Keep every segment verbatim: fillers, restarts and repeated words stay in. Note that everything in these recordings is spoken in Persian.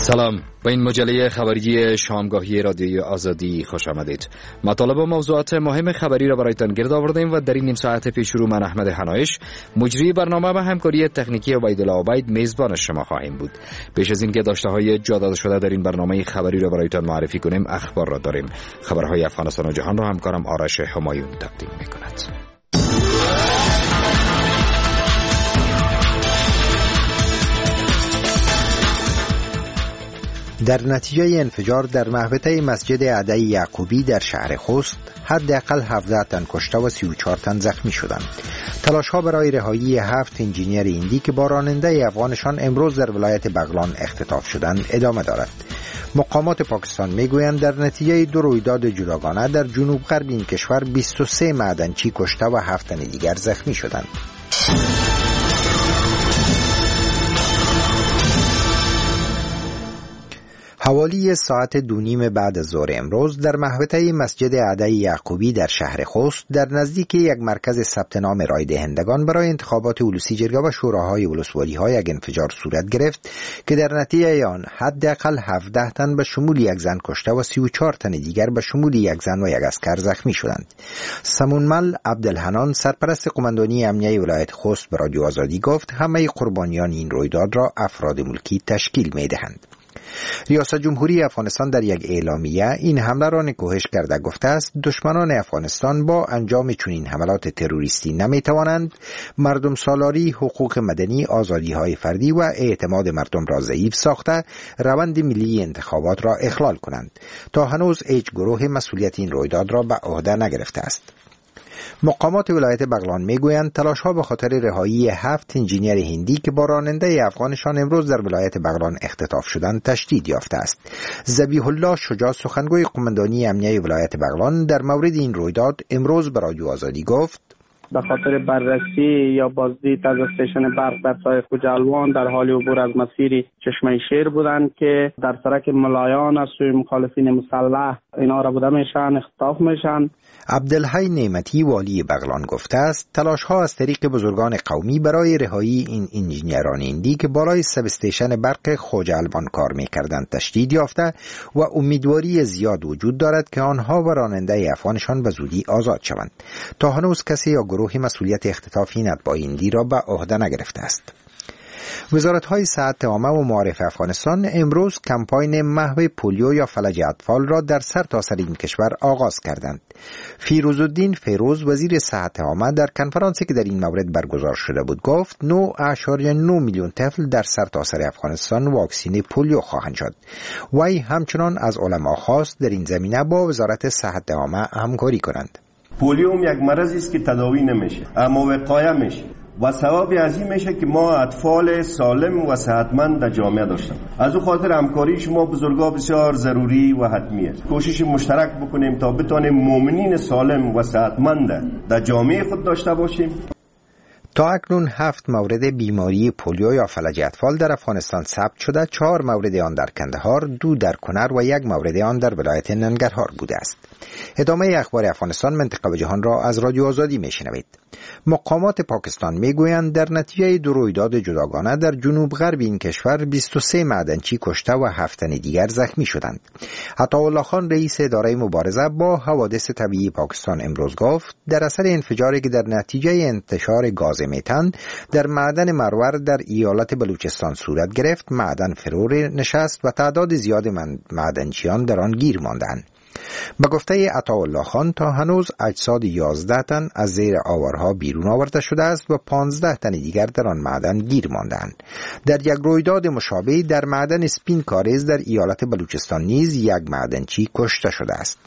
سلام، به این مجله خبری شامگاهی رادیوی آزادی خوش آمدید. مطالب و موضوعات مهم خبری را برایتان گرد آوردیم و در این نیم ساعت پیش رو من احمد حنایش مجری برنامه و همکاری تکنیکی عبیدالله عبید میزبان شما خواهیم بود. پیش از اینکه داشته های جا داده شده در این برنامه خبری را برایتان معرفی کنیم، اخبار را داریم. خبرهای افغانستان و جهان را همکارم آرش همایون تقدیم می‌کند. در نتیجه انفجار در محوطه مسجد عده یعقوبی در شهر خوست حداقل هفده تن کشته و سی و چهار تن زخمی شدند. تلاش‌ها برای رهایی هفت انجینیر هندی که با راننده افغانشان امروز در ولایت بغلان اختطاف شدند ادامه دارد. مقامات پاکستان میگویند در نتیجه دو رویداد جداگانه در جنوب غرب این کشور بیست و سه معدنچی کشته و هفت تن دیگر زخمی شدند. حوالی ساعت دو نیم بعد از ظهر امروز در محوطه مسجد عده یعقوبی در شهر خوست در نزدیک یک مرکز ثبت نام رای دهندگان برای انتخابات ولوسی جرگه و شوراهای ولسوالی‌ها یک انفجار صورت گرفت که در نتیجه آن حداقل هفده تن به شمول یک زن کشته و سی و چهار تن دیگر به شمول یک زن و یک عسکر زخمی شدند. سمونمل عبدالحنان سرپرست قماندانی امنیه ولایت خوست به رادیو آزادی گفت همه قربانیان این رویداد را افراد ملکی تشکیل می‌دهند. ریاست جمهوری افغانستان در یک اعلامیه این حمله را نکوهش کرده گفته است دشمنان افغانستان با انجام چنین حملات تروریستی نمیتوانند مردم سالاری، حقوق مدنی، آزادی‌های فردی و اعتماد مردم را ضعیف ساخته روند ملی انتخابات را اخلال کنند. تا هنوز هیچ گروه مسئولیت این رویداد را به عهده نگرفته است. مقامات ولایت بغلان میگویند تلاش‌ها به خاطر رهایی هفت انجینیر هندی که با راننده افغانشان امروز در ولایت بغلان اختطاف شدند تشدید یافته است. ذبیح الله شجاع سخنگوی قماندانی امنیه ولایت بغلان در مورد این رویداد امروز به رادیو آزادی گفت به خاطر بررسی یا بازدید از استیشن برق در سایه خوجالوان در حال عبور از مسیر چشمه شیر بودند که در سرک ملایان از سوی مخالفین مسلح اینا را بوده میشن اختطاف میشن. عبدالحی نعمتی والی بغلان گفته است تلاش‌ها از طریق بزرگان قومی برای رهایی این انجینیران هندی که بالای سب استیشن برق خوجالوان کار می‌کردند تشدید یافته و امیدواری زیاد وجود دارد که آنها و راننده افغانشان به زودی آزاد شوند. تا هنوز کسی یا گروه مسئولیت اختطاف این اتباع هندی را به عهده نگرفته است. وزارت‌های صحت عامه و معارف افغانستان امروز کمپاین محو پولیو یا فلج اطفال را در سرتاسر این کشور آغاز کردند. فیروزالدین فیروز وزیر صحت عامه در کنفرانسی که در این مورد برگزار شده بود گفت نه اشاریه نه میلیون طفل در سرتاسر افغانستان واکسین پولیو خواهند شد. وی همچنان از علما خواست در این زمینه با وزارت صحت عامه همکاری کنند. پولیو یک مرضی است که تداوی نمیشه اما وقایه میشه و ثواب از این میشه که ما اطفال سالم و صحتمند در جامعه داشتیم. از او خاطر همکاری شما بزرگا بسیار ضروری و حتمی است. کوشش مشترک بکنیم تا بتونیم مؤمنین سالم و صحتمند در جامعه خود داشته باشیم. تا اکنون هفت مورد بیماری پولیو یا فلج اطفال در افغانستان ثبت شده، چهار مورد آن در کندهار، دو در کنر و یک مورد آن در ولایت ننگرهار بوده است. ادامه اخبار افغانستان، منطقه و جهان را از رادیو آزادی میشنوید. مقامات پاکستان میگویند در نتیجه دو رویداد جداگانه در جنوب غرب این کشور بیست و سه معدنچی کشته و هفت تن دیگر زخمی شدند. عطاالله خان رئیس اداره مبارزه با حوادث طبیعی پاکستان امروز گفت در اثر انفجاری که در نتیجه انتشار گاز متن در معدن مرور در ایالت بلوچستان صورت گرفت، معدن فرو نشست و تعداد زیاد معدنچیان در آن گیر ماندند. به گفته عطاالله خان تا هنوز اجساد یازده تن از زیر آوارها بیرون آورده شده است و پانزده تن دیگر در آن معدن گیر ماندند. در یک رویداد مشابه در معدن سپین کاریز در ایالت بلوچستان نیز یک معدنچی کشته شده است.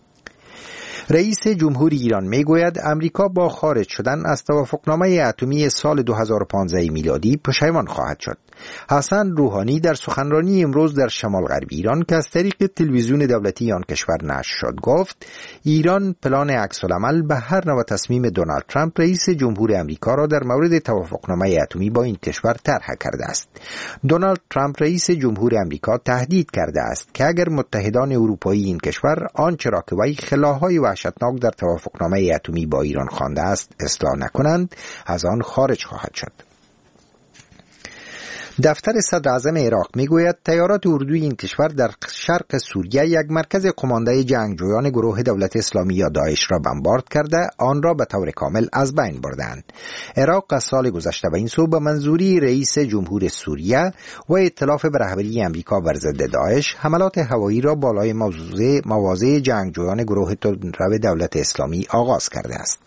رئیس جمهوری ایران میگوید امریکا با خارج شدن از توافقنامه اتمی سال دو هزار و پانزده میلادی پشیمان خواهد شد. حسن روحانی در سخنرانی امروز در شمال غرب ایران که از طریق تلویزیون دولتی آن کشور نشر شد گفت ایران پلان عکس العمل به هر نوع تصمیم دونالد ترامپ رئیس جمهور امریکا را در مورد توافقنامه اتمی با این کشور طرح کرده است. دونالد ترامپ رئیس جمهور امریکا تهدید کرده است که اگر متحدان اروپایی این کشور آنچه را که وی خلاهای وحشتناک در توافقنامه اتمی با ایران خوانده است اصلاح نکنند، از آن خارج خواهد شد. دفتر صدر اعظم عراق میگوید تیارات اردوی این کشور در شرق سوریه یک مرکز کمانده جنگجویان گروه دولت اسلامی یا داعش را بمبارد کرده، آن را به طور کامل از بین بردند. عراق از سال گذشته به این سو به منظوری رئیس جمهور سوریه و ائتلاف به رهبری امریکا بر ضد داعش حملات هوایی را بالای مواضع جنگجویان گروه دولت اسلامی آغاز کرده است.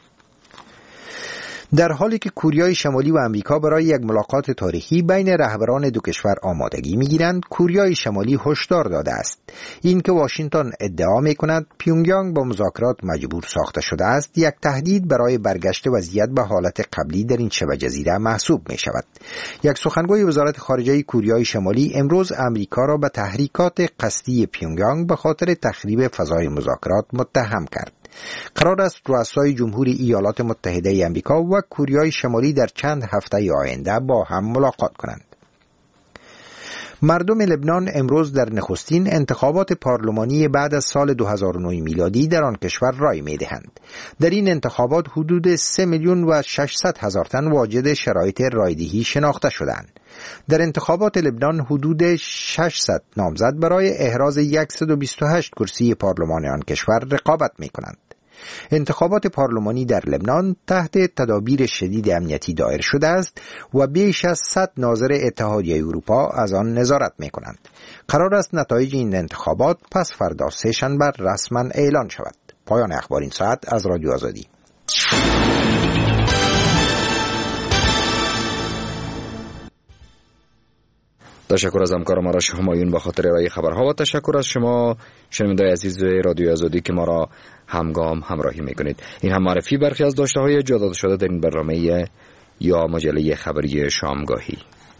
در حالی که کوریای شمالی و امریکا برای یک ملاقات تاریخی بین رهبران دو کشور آمادگی می‌گیرند، کوریای شمالی هشدار داده است اینکه واشنگتن ادعا می‌کند پیونگیانگ با مذاکرات مجبور ساخته شده است، یک تهدید برای برگشت وضعیت به حالت قبلی در این شبه جزیره محسوب می‌شود. یک سخنگوی وزارت خارجه کوریای شمالی امروز امریکا را به تحریکات قصدی پیونگیانگ به خاطر تخریب فضای مذاکرات متهم کرد. قرار است رؤسای جمهوری ایالات متحده آمریکا و کوریای شمالی در چند هفته آینده با هم ملاقات کنند. مردم لبنان امروز در نخستین انتخابات پارلمانی بعد از سال دو هزار و نه میلادی در آن کشور رای می‌دهند. در این انتخابات حدود سه میلیون و ششصد هزار تن واجد شرایط رایدهی شناخته شدند. در انتخابات لبنان حدود ششصد نامزد برای احراز صد و بیست و هشت کرسی پارلمان آن کشور رقابت می‌کنند. انتخابات پارلمانی در لبنان تحت تدابیر شدید امنیتی دایر شده است و بیش از صد ناظر اتحادیه اروپا از آن نظارت می‌کنند. قرار است نتایج این انتخابات پس فردا سه شنبه رسما اعلان شود. پایان اخبار این ساعت از رادیو آزادی. تشکر از همکار ما را همایون با خاطر ارائه خبرها و تشکر از شما شنوندگان عزیز رادیو آزادی که ما را همگام همراهی میکنید. این هم معرفی برخی از داشته‌های جا داده شده در این برنامه یا مجله خبری شامگاهی.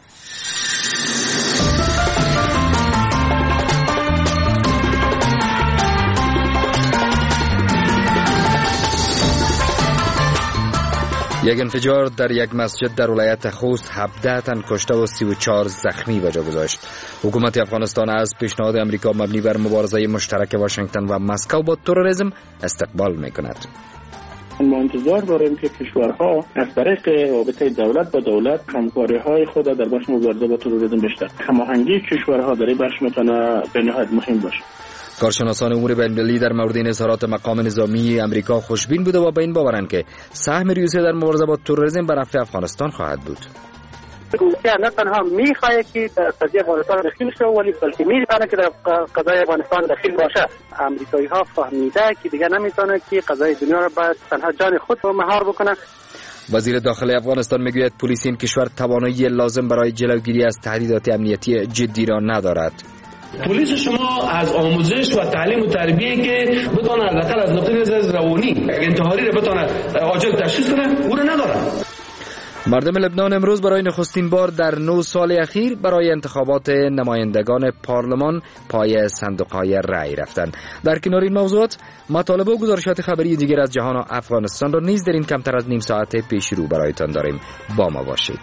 یک انفجار در یک مسجد در ولایت خوست هفده تن کشته و سی و چهار زخمی به جا گذاشت. حکومت افغانستان از پیشنهاد امریکا مبنی بر مبارزه مشترک واشنگتن و مسکو با تروریسم استقبال می‌کند. ما انتظار داریم که کشورها از طریق رابطه دولت با دولت همکاری‌های خود در بخش مبارزه با تروریسم بیشتر هماهنگی کشورها در این بخش میتونه به نهایت مهم باشه. کارشناسان امور بین‌المللی در مورد این اظهارات مقام نظامی امریکا خوشبین بوده و به این باورند که سهم روسیه در مبارزه با تروریسم بر نفع افغانستان خواهد بود. روسیه نه تنها می‌خواهد که در قضیه افغانستان دخیل شود ولی بلکه می‌خواهد که در قضیه افغانستان دخیل باشه. امریکایی‌ها فهمیده که دیگه نمی‌تونه که قضیه دنیا را به تنها جان خود مهار بکنه. وزیر داخلی افغانستان میگوید پلیس این کشور توانایی لازم برای جلوگیری از تهدیدات امنیتی جدی را ندارد. پلیس شما از آموزش و تعلیم و تربیه که بتونه حداقل از نقطه نظر روانی انتحاری را بتونه عاجل تشخیص کنه او را نداره. مردم لبنان امروز برای نخستین بار در نه سال اخیر برای انتخابات نمایندگان پارلمان پای صندوق‌های رأی رفتند. در کنار این موضوعات مطالب و گزارشات خبری دیگر از جهان و افغانستان را نیز در این کمتر از نیم ساعت پیش رو برایتان داریم. با ما باشید.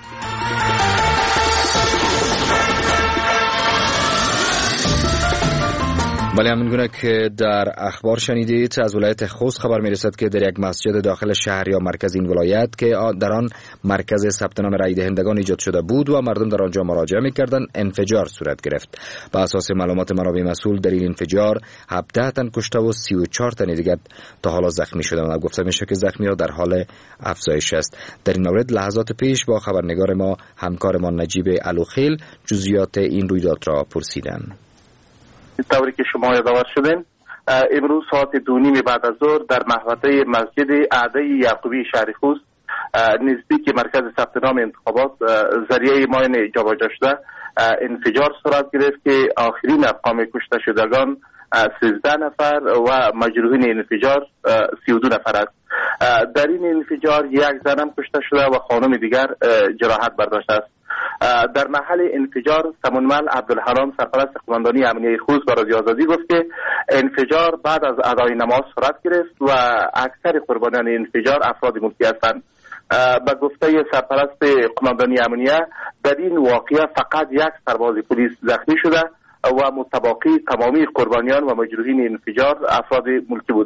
ولی همین گونه که در اخبار شنیدید از ولایت خوست خبر میرسد که در یک مسجد داخل شهر یا مرکز این ولایت که در آن مرکز ثبت نام رای دهندگان ایجاد شده بود و مردم در آنجا مراجعه می‌کردند انفجار صورت گرفت. بر اساس معلومات منابع مسئول در این انفجار هفده تن کشته و سی و چهار تن دیگر تا حالا زخمی شدند. گفته میشه که زخمی‌ها در حال افزایش است. در این مورد لحظات پیش با خبرنگار ما همکارمان نجیب علوخیل جزئیات این رویداد را پرسیدند. طوری که شما یادآور شدین امروز ساعت دو نیم بعد از ظهر در محوطه مسجد اعده یعقوبی شهر خوست نزدیک مرکز ثبت نام انتخابات ذریعه ماین جابجا شده انفجار صورت گرفت که آخرین ارقام کشته شدگان سیزده نفر و مجروحین انفجار سی و دو نفر است. در این انفجار یک زن هم کشته شده و خانم دیگر جراحت برداشته است. در محل انفجار سمونمل عبدالحرام سرپرست قماندانی امنیه خوست با رادیو آزادی گفت که انفجار بعد از ادای نماز صورت گرفت و اکثر قربانیان انفجار افراد ملکی هستند. به گفته سرپرست قماندانی امنیه در این واقعه فقط یک سرباز پلیس زخمی شده و متباقی تمامی قربانیان و مجروحین انفجار افراد ملکی بودند.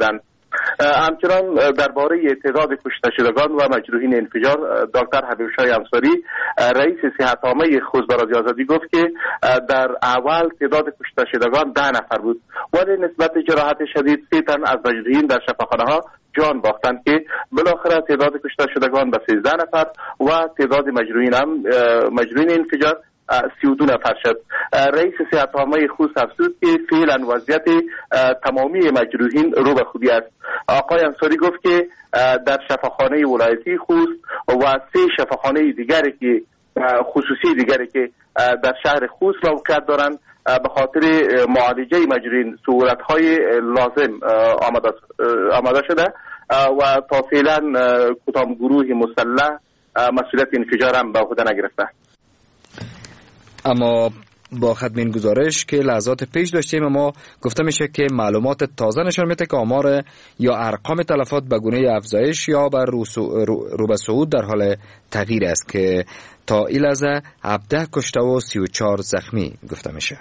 همچنان درباره تعداد کشته شدگان و مجروحین انفجار دکتر حبیب شاه انصاری رئیس صحت عامه خوست به رادیو آزادی گفت که در اول تعداد کشته شدگان ده نفر بود ولی نسبت جراحت شدید سه تن از مجروحین در شفاخانه ها جان باختند که بالاخره تعداد کشته شدگان به سیزده نفر و تعداد مجروحین هم مجروحین انفجار سی و دو نفر شد. رئیس صحت عامه خوست افزود که فعلا وضعیت تمامی مجروحین رو به خوبی است. آقای انصاری گفت که در شفاخانه ولایتی خوست و سه شفاخانه دیگری که خصوصی دیگری که در شهر خوست موقعیت دارند به خاطر معالجه مجروحین صورت‌های لازم آماده آماده شده و تا فعلا کدام گروه مسلح مسئولیت انفجار هم به عهده نگرفته. اما با ختمین گزارش که لحظات پیش داشتیم ما گفته میشه که معلومات تازه نشان میده که آمار یا ارقام تلفات به گونه افزایش یا بر رو به صعود در حال تغییر است که تا این لحظه هفده کشته و سی و چهار زخمی گفته میشه.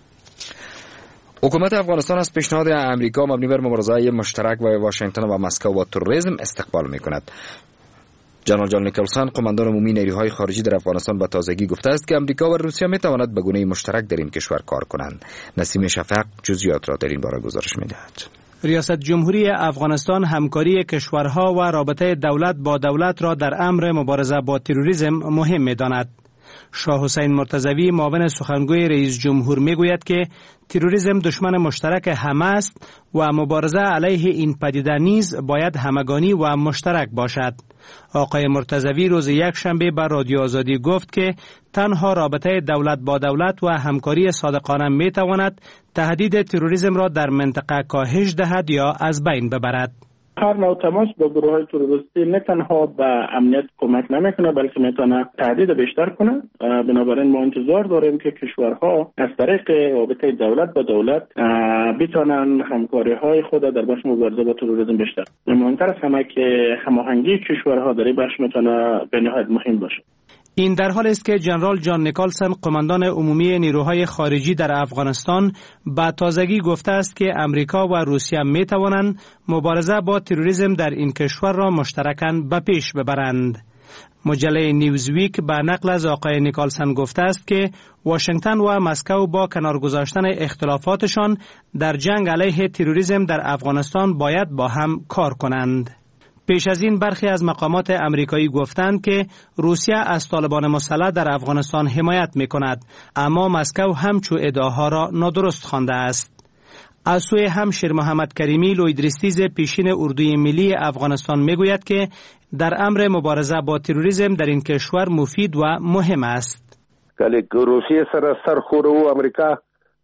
حکومت افغانستان از پیشنهاد امریکا مبنی بر مبارزه مشترک و واشنگتن و مسکو با تروریسم استقبال میکند. جنرال جان نیکلسن قماندان عمومی نیروهای خارجی در افغانستان به تازگی گفته است که امریکا و روسیه میتواند به گونه مشترک در این کشور کار کنند. نسیم شفق جزئیات را در این باره گزارش میدهد. ریاست جمهوری افغانستان همکاری کشورها و رابطه دولت با دولت را در امر مبارزه با تروریسم مهم می‌داند. شاه حسین مرتضوی معاون سخنگوی رئیس جمهور میگوید که تروریسم دشمن مشترک همه است و مبارزه علیه این پدیده نیز باید همگانی و مشترک باشد. آقای مرتضوی روز یک شنبه بر رادیو آزادی گفت که تنها رابطه دولت با دولت و همکاری صادقانه می تواند تهدید تروریسم را در منطقه کاهش دهد یا از بین ببرد. هر نوع تماس با گروه های تروریستی نه تنها به امنیت کمک نمیکنه بلکه میتونه تهدید بیشتر کنه. بنابراین ما انتظار داریم که کشورها از طریق رابطه دولت با دولت بتونن همکاری های خود در بخش مبارزه با تروریسم بیشتر. مهمتر از همه که هماهنگی کشورها در این بخش میتونه به نهایت مهم باشه. این در حال است که جنرال جان نیکلسن قماندان عمومی نیروهای خارجی در افغانستان با تازگی گفته است که امریکا و روسیه می توانند مبارزه با تروریسم در این کشور را مشترکاً به پیش ببرند. مجله نیوزویک به نقل از آقای نیکلسن گفته است که واشنگتن و مسکو با کنار گذاشتن اختلافاتشان در جنگ علیه تروریسم در افغانستان باید با هم کار کنند. پیش از این برخی از مقامات امریکایی گفتند که روسیه از طالبان مسلح در افغانستان حمایت می کند، اما مسکو همچو ادعاها را نادرست خوانده است. از سوی هم شیر محمد کریمی لویدریستیز پیشین اردوی ملی افغانستان می گوید که در امر مبارزه با تروریسم در این کشور مفید و مهم است. روسیه سر سرخور و امریکا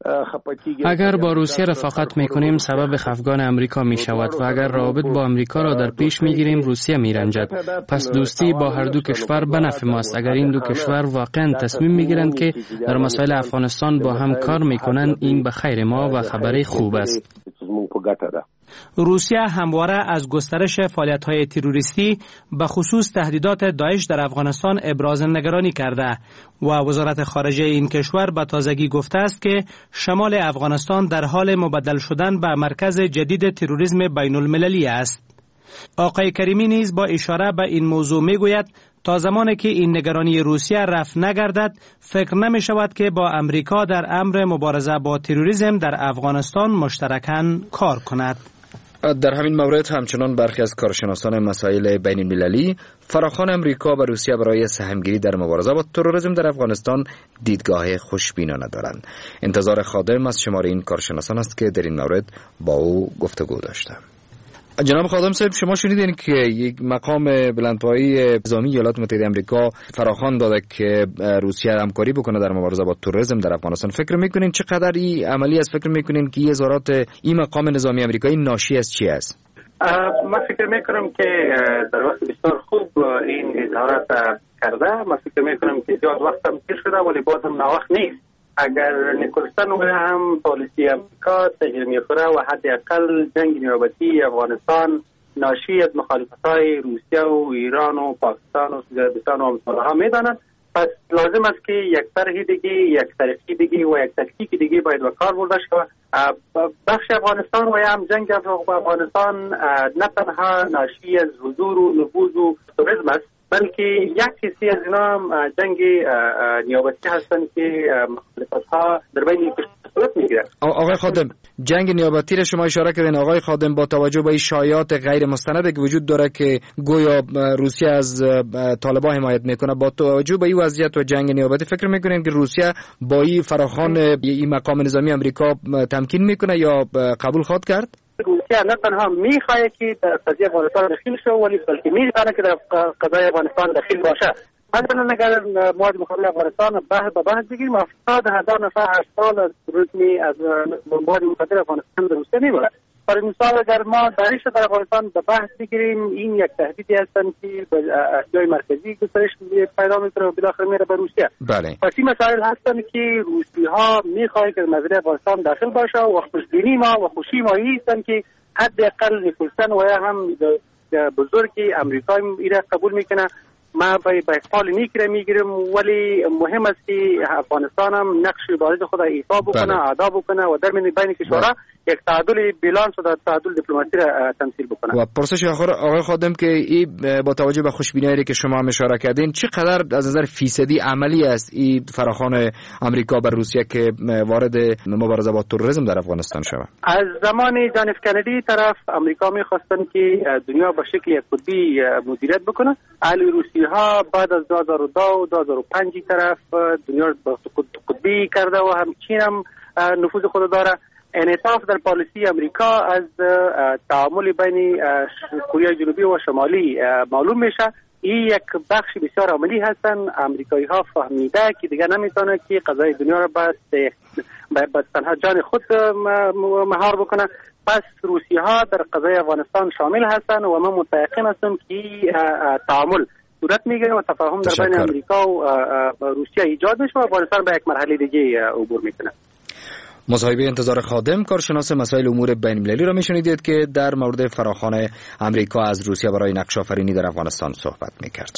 اگر با روسیه رفاقت میکنیم سبب خفگان امریکا می شود و اگر روابط با امریکا را در پیش میگیریم روسیه میرنجد. پس دوستی با هر دو کشور به نفع ماست. اگر این دو کشور واقعا تصمیم میگیرند که در مسائل افغانستان با هم کار میکنند این به خیر ما و خبری خوب است. روسیه همواره از گسترش فعالیت‌های تروریستی به خصوص تهدیدات داعش در افغانستان ابراز نگرانی کرده و وزارت خارجه این کشور به تازگی گفته است که شمال افغانستان در حال مبدل شدن به مرکز جدید تروریسم بین المللی است. آقای کریمی نیز با اشاره به این موضوع میگوید تا زمانی که این نگرانی روسیه رفع نگردد فکر نمی شود که با امریکا در امر مبارزه با تروریسم در افغانستان مشترکاً کار کند. در همین مورد همچنان برخی از کارشناسان مسائل بین المللی فراخوان امریکا و روسیه برای سهمگیری در مبارزه با تروریسم در افغانستان دیدگاه خوشبینانه دارند. انتظار خادم از شمار این کارشناسان است که در این مورد با او گفتگو داشتم. جناب خادم صاحب، شما شنیدین که یک مقام بلندپایه نظامی ایالات متحده آمریکا فراخوان داده که روسیه همکاری بکنه در مبارزه با تروریسم در افغانستان. فکر میکنین چقدر این عملی است؟ فکر میکنین که این اظهارات این مقام نظامی آمریکایی ناشی از چی است؟ من فکر میکنم که در وقت بسیار خوب این اظهارات کرده. من فکر میکنم که زیاد وقت هم تیر شده ولی بازم ناوقت نیست. اگر نیکلسن و هم پالیسی امریکا تغییر می‌کنه و حداقل جنگ نیابتی افغانستان ناشی از مخالفت‌های روسیه و ایران و پاکستان و سوزیربستان و امثالها میدانند، پس لازم است که یک طرح دیگه، یک طریقی دیگه و یک تکتیک دیگه باید به کار برده شود بخش افغانستان و هم جنگ افغانستان نه تنها ناشی از حضور و نفوذ و توریسم است، بلکه یک حصی از اینا هم جنگ نیابتی هستند که مخالفت‌ها در بین صورت میگیره. آقای خادم، جنگ نیابتی را شما اشاره کردین. آقای خادم، با توجه به این شایعات غیر مستندی که وجود داره که گویا روسیه از طالبان حمایت میکنه، با توجه به این وضعیت و جنگ نیابتی فکر میکنین که روسیه با این فراخوان این مقام نظامی امریکا تمکین میکنه یا قبول خواهد کرد؟ روسیه نه تنها میخواه که در قضیه افغانستان دخیل شو، ولی بلکه میخواه که در قضیه افغانستان دخیل باشه. مثلا اگر مواد مقابل افغانستان بحث به بحث بگیریم، هفتاد هزار نفر هر سال از رتمی از مواد مقابل افغانستان در روسیه میبره. برای مثال اگر ما داعش در افغانستان به بحث بگیریم، این یک تهدیدی هستن که به اشیای مرکزی گسترش پیدا میکنه و بالاخره میره به روسیه. بله. پس این مسائل هستن که روسی ها میخواهند که مسئله افغانستان داخل باشه و خوشبینی ما و خوشی ما هستن که حداقل نیکلسن و یا هم بزرگی امریکا ایره قبول میکنه. ما به احتمال نیکره میگیرم، ولی مهم است که افغانستان هم نقش بارد خود ایفا بکنه، ادا بکنه و در بین کشورها یک تعادل بالانس و تعادل دیپلماسی را تمثیل بکنه. و پرسش آخر آقای خادم که این با توجه به خوشبینی که شما هم اشاره کردین، چقدر از نظر فیصدی عملی است این فراخوان امریکا بر روسیه که وارد مبارزه با تروریسم در افغانستان شود؟ از زمان جان اف کندی طرف امریکا می‌خواستن که دنیا به شکل یک قطبی مدیریت بکنه. علی روسی ها بعد از دو هزار و دو و دو هزار و پنج طرف دنیا را قطبی کرده و هم چین هم نفوذ خود داره. انعطاف در پالیسی امریکا از تعامل بین کره جنوبی و شمالی معلوم میشه. این یک بخش بسیار عملی هستن. امریکایی ها فهمیده که دیگه نمیتونه که قضای دنیا را به تنها جان خود مهار بکنه. پس روسی ها در قضای افغانستان شامل هستن و من متيقن هستم که تعامل صورت میگیره و تفاهم در بین امریکا و روسیه ایجاد میشه و افغانستان به یک مرحله دیگه عبور میکنه. مصاحبه انتظار خادم، کارشناس مسائل امور بین المللی را میشنیدید که در مورد فراخوان امریکا از روسیه برای نقش آفرینی در افغانستان صحبت میکرد.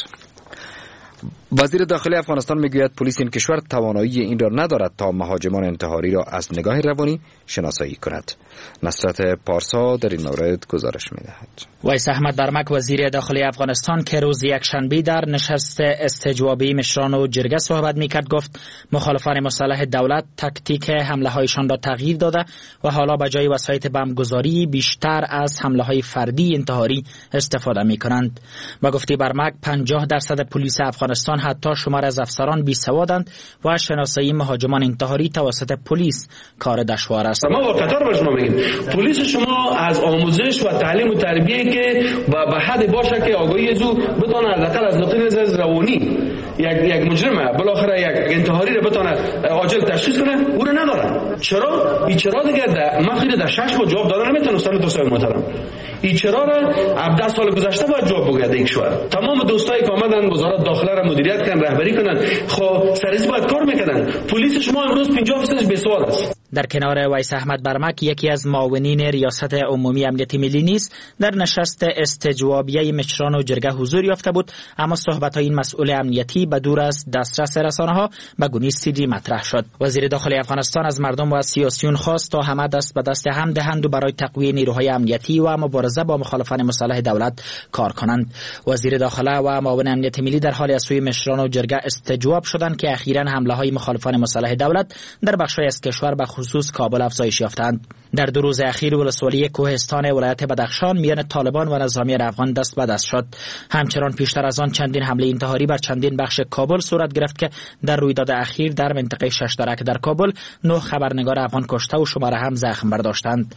وزیر داخلی افغانستان میگوید پلیس این کشور توانایی این را ندارد تا مهاجمان انتحاری را از نگاه روانی شناسایی کند. نصرت پارسا در این مورد گزارش میدهد. ویس احمد برمک، وزیر داخلی افغانستان، که روز یکشنبه در نشست استجوابی مشران و جرگه صحبت میکرد، گفت مخالفان مسلح دولت تاکتیک حمله هایشان را تغییر داده و حالا به جای وسایط بمبگذاری بیشتر از حمله های فردی انتحاری استفاده میکنند. با گفته برمک، پنجاه درصد پلیس افغانستان حتی شمار از افسران بی سوادند و شناسایی مهاجمان انتحاری توسط پلیس کار دشوار است. ما با قطار به شما میگیم پلیس شما از آموزش و تعلیم و تربیه که به حد باشه که آگاهی ازو بتونه حداقل از نقطه نظر روانی یک یک مجرم بالاخره یک انتحاری رو بتونه عاجل تشخیص کنه، او رو نداره. چرا؟ این چرا دیگه من خیلی در شش با جواب دادن نمیتونم. استاد دوستای محترم، این چرا را هفده سال گذشته باید جواب بگه یک کشور. تمام دوستایی که آمدن وزارت داخله را مدیریت کردن، رهبری کردن، خب سریع باید کار میکنن. پلیس شما امروز پنجاه درصد بیسواد است. در کنار ویس احمد برمک، یکی از معاونین ریاست عمومی امنیت ملی نیز در نشست استجوابیه مشران و جرگه حضور یافته بود، اما صحبت‌های این مسئول امنیتی به دور از دسترس رسانه‌ها به گونه سری مطرح شد. وزیر داخلی افغانستان از مردم و از سیاسیون خواست تا همه دست به دست هم دهند و برای تقویت نیروهای امنیتی و مبارزه با مخالفان مسلح دولت کار کنند. وزیر داخله و معاون امنیت ملی در حالی از سوی مشران و جرگه استجواب شدند که اخیراً حمله‌های مخالفان مسلح دولت در بخش‌های از کشور به خصوص کابل افزایش یافتند. در دو روز اخیر ولسوالی کوهستان ولایت بدخشان میان طالبان و نظامیان افغان دست به دست شد. همچنان پیشتر از آن چندین حمله انتحاری بر چندین بخش کابل صورت گرفت که در رویداد اخیر در منطقه ششترک در کابل نه خبرنگار افغان کشته و شماره هم زخم برداشتند.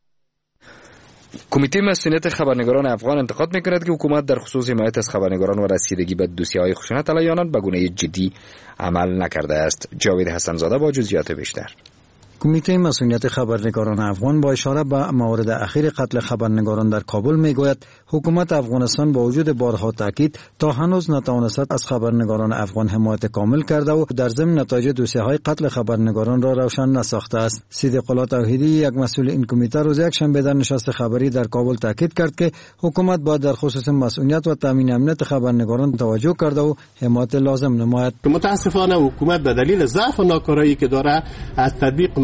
کمیته مسئولیت خبرنگاران افغان انتقاد می‌کند که حکومت در خصوص حمایت از خبرنگاران و رسیدگی به دوسیه‌های خشونت علیه آنان به گونه جدی عمل نکرده است. جاوید حسن‌زاده با جزئیات بیشتر. کمیته مسئولیت خبرنگاران افغان با اشاره به موارد اخیر قتل خبرنگاران در کابل میگوید حکومت افغانستان با وجود بارها تاکید تا هنوز نتوانست از خبرنگاران افغان حمایت کامل کرده و در ضمن نتایج دوسیه‌های قتل خبرنگاران را روشن نساخته است. صدیق الله توحیدی، یک مسئول این کمیته، روز یکشنبه در نشست خبری در کابل تاکید کرد که حکومت باید در خصوص مسئولیت و تامین امنیت خبرنگاران توجه کرده و حمایت لازم نماید. متاسفانه حکومت به دلیل ضعف و ناکارایی که داره از تطبیق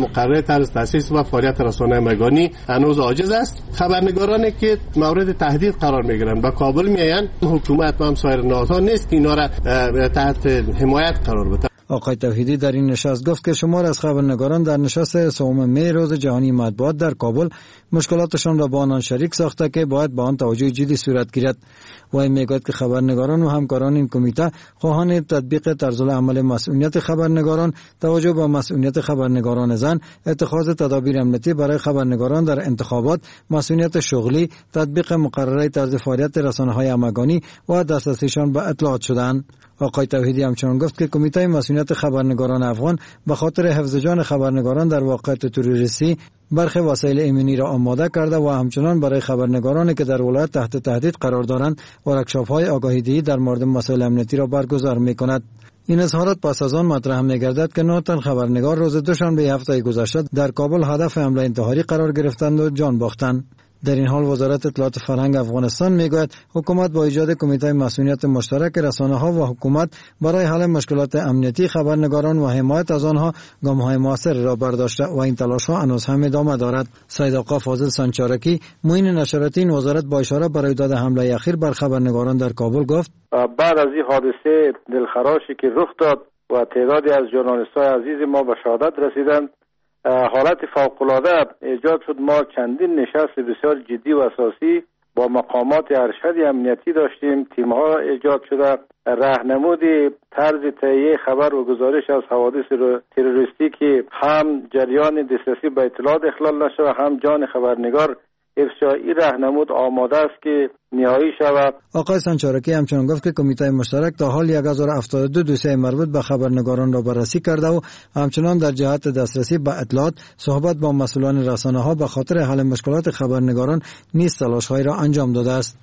مقرره طرز تاسیس و فعالیت رسانه مگانی هنوز عاجز است. خبرنگارانی که مورد تهدید قرار میگیرند به کابل میآیند، حکومت و هم سایر نهادها نیست که اینا را تحت حمایت قرار بده. آقای توحیدی در این نشست گفت که شمار از خبرنگاران در نشست سوم می روز جهانی مطبوعات در کابل مشکلاتشان را با آنان شریک ساخته که باید با آن توجه جدی صورت گیرد. و این میگوید که خبرنگاران و همکاران این کمیته خواهان تطبیق طرز العمل مسئولیت خبرنگاران، توجه به مسئولیت خبرنگاران زن، اتخاذ تدابیر امنیتی برای خبرنگاران در انتخابات، مسئولیت شغلی، تطبیق مقرره طرز فعالیت رسانه‌های همگانی و دسترسیشان به اطلاعات شدند. آقای توحیدی همچنان گفت که کمیته مسئولیت خبرنگاران افغان به خاطر حفظ جان خبرنگاران در واقعیت تروریستی برخی وسایل ایمنی را آماده کرده و همچنان برای خبرنگارانی که در ولایت تحت تهدید قرار دارند ورکشاپ‌های آگاهی‌دهی در مورد مسائل امنیتی را برگزار می‌کند. این اظهارات پس از آن مطرح می‌گردد که نه تن خبرنگار روز دوشنبه هفته گذشته در کابل هدف حمله انتحاری قرار گرفتند و جان باختند. در این حال وزارت اطلاعات فرهنگ افغانستان میگوید حکومت با ایجاد کمیته مسئولیت مشترک رسانه‌ها و حکومت برای حل مشکلات امنیتی خبرنگاران و حمایت از آنها گام‌های موثر را برداشته و این تلاش‌ها هنوز هم ادامه دارد. سید آقا فاضل سنجارکی معین نشراتی این وزارت با اشاره برای ایجاد حمله اخیر بر خبرنگاران در کابل گفت بعد از این حادثه دلخراشی که رخ داد و تعدادی از ژورنالیست‌های عزیز ما به شهادت رسیدند، حالت فوق‌العاده ایجاد شد. ما چندین نشست بسیار جدی و اساسی با مقامات ارشد امنیتی داشتیم. تیم‌ها ایجاد شده، راهنمود طرز تهیه خبر و گزارش از حوادث تروریستی که هم جریان دسترسی به اطلاعات اخلال نشود، هم جان خبرنگار افشایی راهنمود آماده است که نهایی شود. آقای سنجارکی همچنان گفت که کمیته مشترک تا حال یک هزار و هفتاد و دو دوسیه مربوط به خبرنگاران را بررسی کرده و همچنان در جهت دسترسی به اطلاعات صحبت با مسئولان رسانه‌ها به خاطر حل مشکلات خبرنگاران نیز تلاش‌هایی را انجام داده است.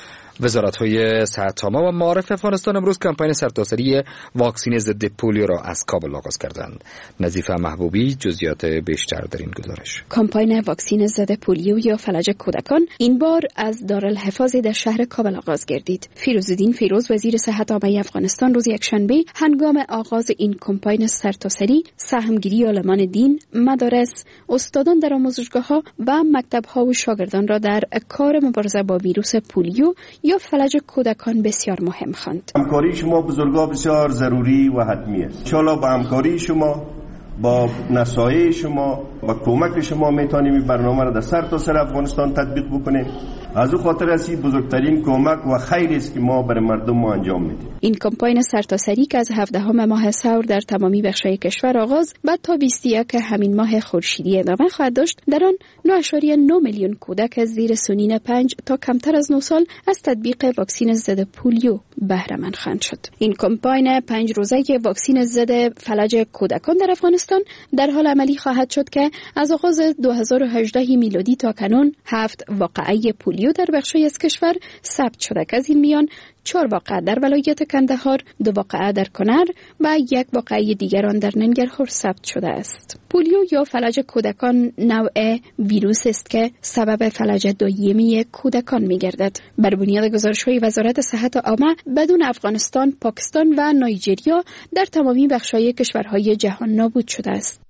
وزارت‌های صحت عامه و معارف افغانستان امروز کمپین سرتاسری واکسین ضد پولیو را از کابل آغاز کردند. نظیفه محبوبی جزئیات بیشتر در این گزارش. کمپین واکسین ضد پولیو یا فلج کودکان این بار از دارالحفاظ در شهر کابل آغاز گردید. فیروزالدین فیروز وزیر صحت عامه افغانستان روز یکشنبه هنگام آغاز این کمپین سرتاسری سهمگیری علمان دین، مدارس، استادان در آموزشگاه‌ها و مکتب‌ها و شاگردان را در کار مبارزه با ویروس پولیو یا فلج کودکان بسیار مهم خواند. همکاری شما بزرگا بسیار ضروری و حتمی است. انشالله با همکاری شما، با نصایح شما، با کمک شما میتونیم این برنامه را در سر تا سر افغانستان تطبیق بکنیم. از او خاطر است بزرگترین کمک و خیری است که ما برای مردم ما انجام میدیم. این کمپین سرتاسری که از هفدهم ماه ثور در تمامی بخش‌های کشور آغاز بعد تا بیست و یک همین ماه خورشیدی ادامه خواهد داشت، در آن نه ممیز نه میلیون کودک از زیر سنین پنج تا کمتر از نه سال از تطبیق واکسین ضد پولیو بهره مند خواهند شد. این کمپین پنج روزه واکسین ضد فلج کودکان در افغانستان در حال عملی خواهد شد که از آغاز دو هزار و هجده میلادی تا کنون هفت واقعه پولیو در بخشی از کشور ثبت شده که از این میان چهار واقعه در ولایت کندهار، دو واقعه در کنر و یک واقعه دیگر آن در ننگرهار ثبت شده است. پولیو یا فلج کودکان نوع ویروس است که سبب فلج دائمی کودکان می‌گردد. بر بنیاد گزارش‌های وزارت صحت عامه بدون افغانستان، پاکستان و نایجریا در تمامی بخش‌های کشورهای جهان نابود شده است.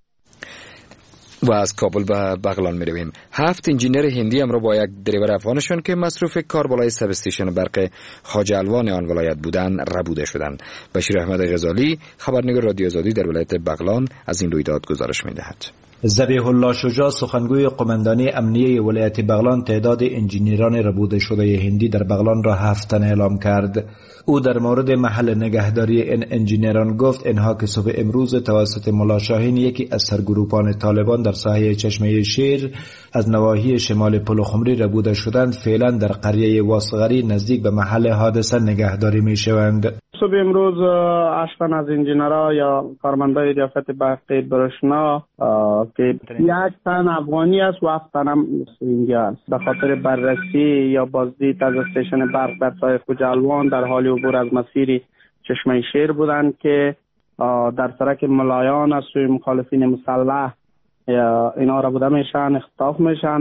و از کابل به بغلان می رویم. هفت انجینر هندی امروز با یک دریور افغانشان که مصروف کار بالای سب استیشن برق خواجه الوان آن ولایت بودند ربوده شدند. بشیر احمد غزالی خبرنگار رادیو آزادی در ولایت بغلان از این رویداد گزارش می دهد. ذبیح الله شجاع سخنگوی قماندانی امنیه ولایت بغلان تعداد انجینیران ربوده شده هندی در بغلان را هفت تن اعلام کرد. او در مورد محل نگهداری این انجینیران گفت اینها که صبح امروز توسط ملا شاهین یکی از سرگروپان طالبان در ساحه چشمه شیر از نواحی شمال پلخمری ربوده شدند، فعلا در قریه واسغری نزدیک به محل حادثه نگهداری می شوند. صبح امروز اشتن از انجینرها یا کارمندای ریاست برقی برشنا که یک تن افغانی است و هفت تن هم هندی است، به خاطر بررسی یا بازدید از استیشن برق در ساحه خوجه الوان در حال عبور از مسیر چشمه شیر بودند که در سرک ملایان از سوی مخالفین مسلح اینا را بوده میشن، اختطاف میشن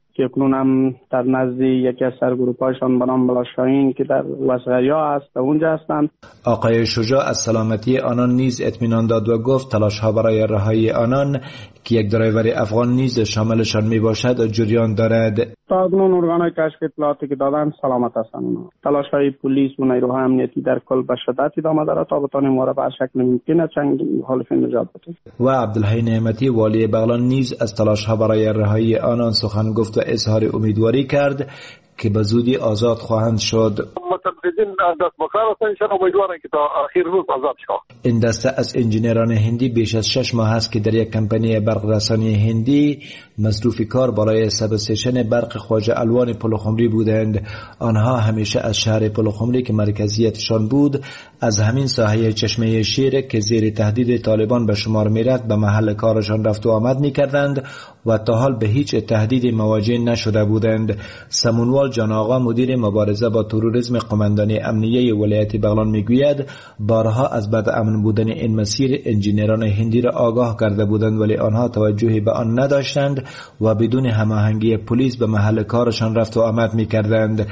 که اکنون هم در نزد یکی از سرگروپ‌هایشان به نام بلاشاهین که در وسغریا است اونجا هستند. آقای شجاع از سلامتی آنان نیز اطمینان داد و گفت تلاش‌ها برای رهایی آنان که یک درایور افغان نیز شاملشان میباشد جریان دارد. تا اکنون ارگان‌های کشف اطلاعاتی که دادن سلامت هستند. تلاش‌های پلیس و نیروهای امنیتی در کل به شدت ادامه دارد تا بتوانیم ما را به شکل ممکن چنگ مخالفین نجات بدهیم. و عبدالحی نعمتی والی بغلان نیز از تلاش‌ها برای رهایی آنان سخن گفت و اظهار امیدواری کرد که به زودی آزاد خواهند شد. متمرکزین دست بکار هستند، امیدوارم که تا آخر روز آزاد شوند. این دسته از انجینران هندی بیش از شش ماه است که در یک کمپانی برق رسانی هندی مصروف کار برای سب استیشن برق خواجه الوان پلخمری بودند. آنها همیشه از شهر پلخمری که مرکزیتشان بود از همین ساحه چشمه شیر که زیر تهدید طالبان به شمار میرفت به محل کارشان رفت و آمد میکردند و تا حال به هیچ تهدیدی مواجه نشده بودند. سمونوال جان آقا مدیر مبارزه با تروریسم قماندانی امنیه ولایت بغلان میگوید بارها از بد امن بودن این مسیر انجینران هندی را آگاه کرده بودند ولی آنها توجهی به آن نداشتند و بدون هماهنگی پلیس به محل کارشان رفت و آمد میکردند.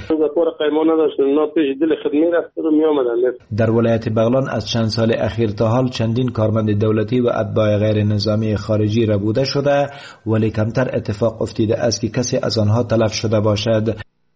در ولایت بغلان از چند سال اخیر تا حال چندین کارمند دولتی و اتباع غیر نظامی خارجی ربوده شده ولی کمتر اتفاق افتیده است که کسی از آنها تلف شده باشد.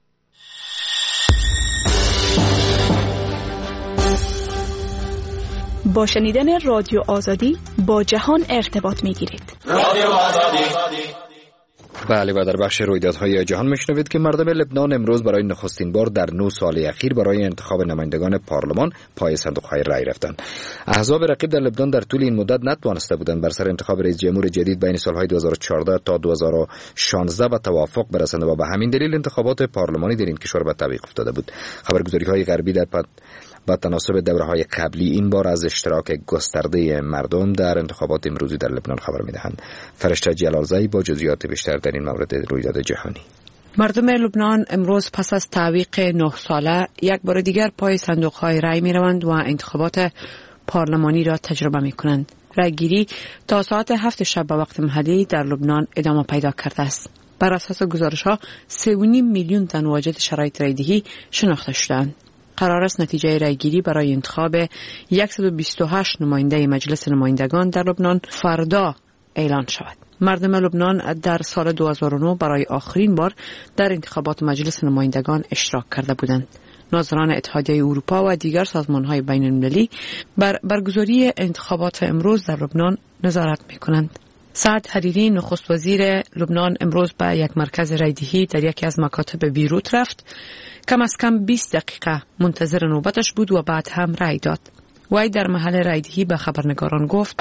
با شنیدن رادیو آزادی با جهان ارتباط می‌گیرید. رادیو آزادی. بله و در بخش رویدادهای جهان میشنوید که مردم لبنان امروز برای نخستین بار در نه سال اخیر برای انتخاب نمایندگان پارلمان پای صندوق‌های رای رفتند. احزاب رقیب در لبنان در طول این مدت نتوانسته بودند بر سر انتخاب رئیس جمهور جدید بین سالهای دو هزار و چهارده تا دو هزار و شانزده و توافق برسند و به همین دلیل انتخابات پارلمانی در این کشور به تعویق افتاده بود. خبرگزاری‌های غربی در پد با تناسب دوره‌های قبلی این بار از اشتراک گسترده مردم در انتخابات امروزی در لبنان خبر می‌دهند. فرشته جلالزایی با جزئیات بیشتر در این مورد رویداد جهانی. مردم لبنان امروز پس از تعویق نه ساله یک بار دیگر پای صندوق‌های رای می‌روند و انتخابات پارلمانی را تجربه می‌کنند. رایگیری تا ساعت هفت شب به وقت محلی در لبنان ادامه پیدا کرده است. بر اساس گزارش‌ها سه و نیم میلیون تن واجد شرایط رایدهی شناخته شدند. قرار است نتیجه رایگیری برای انتخاب صد و بیست و هشت نماینده مجلس نمایندگان در لبنان فردا اعلان شود. مردم لبنان در سال دو هزار و نه برای آخرین بار در انتخابات مجلس نمایندگان اشتراک کرده بودند. ناظران اتحادیه اروپا و دیگر سازمان‌های بین‌المللی بر برگزاری انتخابات امروز در لبنان نظارت می‌کنند. سعد حریری نخست وزیر لبنان امروز به یک مرکز رایدهی در یکی از مکاتب بیروت رفت. کم از کم بیست دقیقه منتظر نوبتش بود و بعد هم رای داد. وی در محل رایدهی به خبرنگاران گفت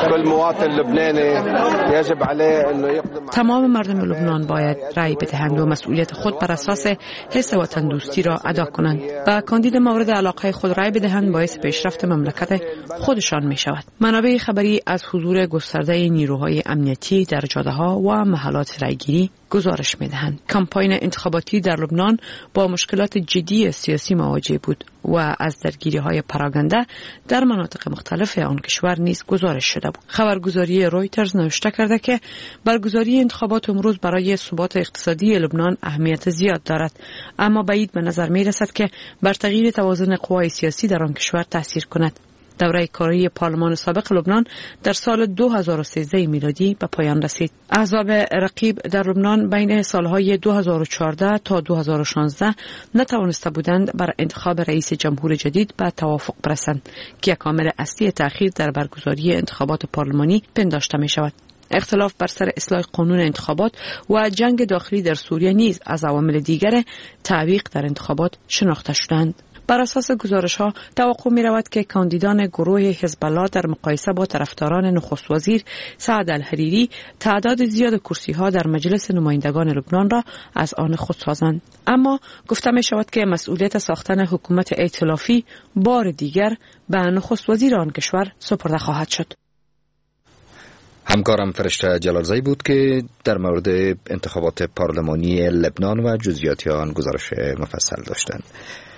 تمام مردم لبنان باید رای بدهند و مسئولیت خود بر اساس حس وطندوستی را ادا کنند. به کاندید مورد علاقه خود رای بدهند باعث پیشرفت مملکت خودشان می شود. منابع خبری از حضور گسترده نیروهای امنیتی در جاده‌ها و محلات رایگیری گزارش می دهند. کمپاین انتخاباتی در لبنان با مشکلات جدی سیاسی مواجه بود و از درگیری‌های پراگنده در مناطق مختلف آن کشور نیز گزارش شده بود. خبرگزاری رویترز نوشته کرده که برگزاری انتخابات امروز برای ثبات اقتصادی لبنان اهمیت زیاد دارد، اما بعید به نظر می رسد که بر تغییر توازن قوای سیاسی در آن کشور تأثیر کند. دوره کاری پارلمان سابق لبنان در سال دو هزار و سیزده میلادی به پایان رسید. احزاب رقیب در لبنان بین سالهای دو هزار و چهارده تا دو هزار و شانزده نتوانسته بودند بر انتخاب رئیس جمهور جدید به توافق برسند که یک عامل اصلی تأخیر در برگزاری انتخابات پارلمانی پنداشته می شود. اختلاف بر سر اصلاح قانون انتخابات و جنگ داخلی در سوریه نیز از عوامل دیگر تعویق در انتخابات شناخته شدند. بر اساس گزارش‌ها توقع می‌رود که کاندیدان گروه حزب الله در مقایسه با طرفداران نخست وزیر سعد الحریری تعداد زیاد کرسی‌ها در مجلس نمایندگان لبنان را از آن خود سازند. اما گفته می‌شود که مسئولیت ساختن حکومت ائتلافی بار دیگر به نخست وزیر آن کشور سپرده خواهد شد. همکارم فرشته جلالزایی بود که در مورد انتخابات پارلمانی لبنان و جزئیات آن گزارش مفصل داشتند.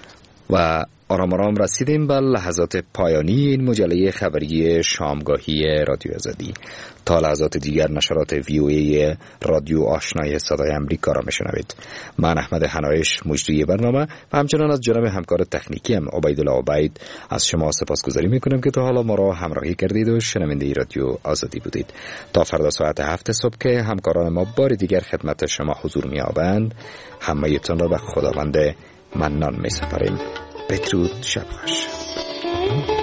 و آرام آرام رسیدیم به لحظات پایانی این مجله خبری شامگاهی رادیو آزادی. تا لحظات دیگر نشرات وی او ای رادیو آشنای صدای امریکا را میشنوید. من احمد حنایش مجری برنامه و همچنان از جناب همکار تکنیکی ام عبیدالله عبید از شما سپاسگزاری میکنم که تا حالا ما را همراهی کردید و شنونده رادیو آزادی بودید. تا فردا ساعت هفت صبح که همکاران ما بار دیگر خدمت شما حضور می‌یابند، همه‌تان را به خداوند منان می‌سپاریم. بدرود، شب خوش.